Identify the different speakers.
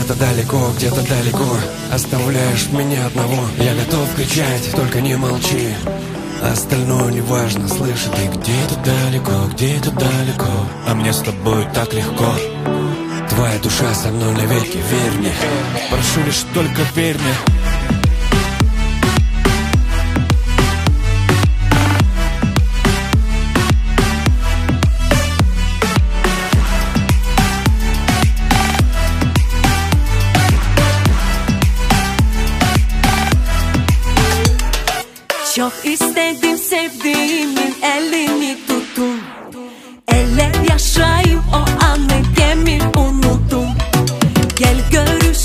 Speaker 1: Где-то далеко оставляешь меня одного. Я готов кричать, только не молчи. Остальное не важно, слышишь? Ты где-то далеко, а мне с тобой так легко. Твоя душа со мной навеки, верь мне. Прошу лишь только верь мне.
Speaker 2: Çok istedim sevdiğimin elini tuttum. Eller yaşayayım o anı, gemir unuttum. Gel görüş